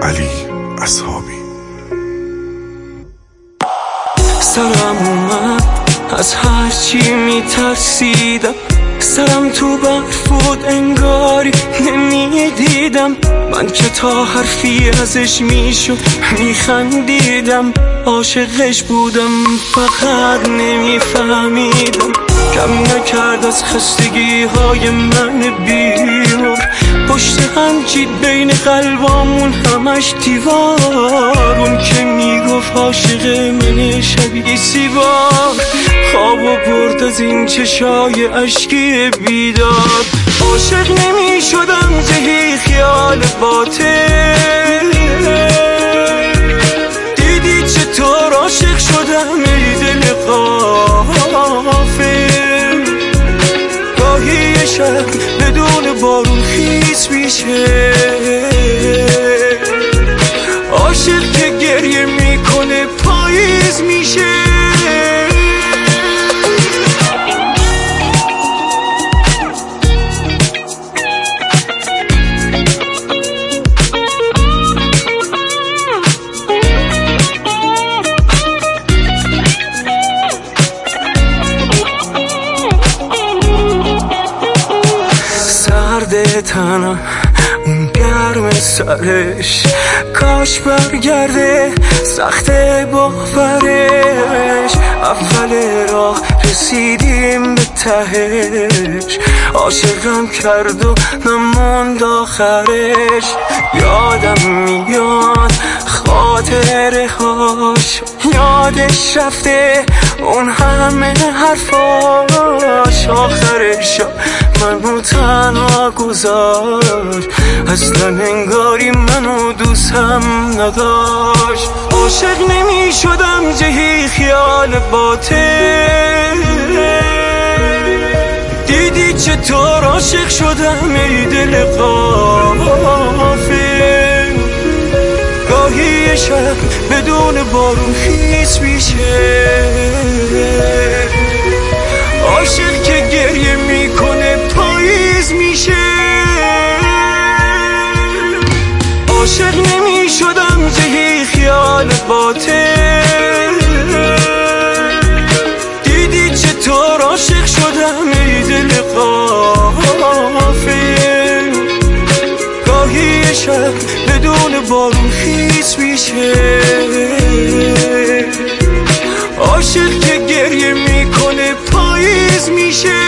علی اصحابی. سرم اومد از هر چی میترسیدم، سرم تو برف بود انگاری نمیدیدم. من که تا حرفی ازش میشد میخندیدم، عاشقش بودم فقط نمیفهمیدم. کم نکرد از خستگی های من بیمار، پشت هم چید بین قلبامون همش دیوار. اون که میگفت عاشق من شبیه سیبار، خوابو برد از این چشای اشکی بیدار. عاشق نمی شدم جهی خیال باطل، دیدی چطور عاشق شدم ای دل غافل. گاهی شب بدون بارون خیس میشه، عاشق که گریه میکنه پاییز میشه. تنم اون گرم سرش، کاش برگرده سخت باورش. اول راه رسیدیم به تهش، عاشقم کرد و نموند آخرش. یادم میاد خاطره هاش، یادش رفته اون همه حرفاش. آخرش منو تنها گذاشت، اصلا انگاری منو دوستم نداشت. عاشق نمی شدم جهی خیال باطل، دیدی چطور عاشق شدم ای دل غافل. گاهی شب بدون بارون خیس میشه، عاشق که گریه میکنه پاییز میشه. عاشق نمی شدم جهی خیال باطل، دیدی چطور عاشق شدم ای دل غافل. گاهی شب بدون بارون خیس میشه، عاشق که گریه میکنه پاییز میشه.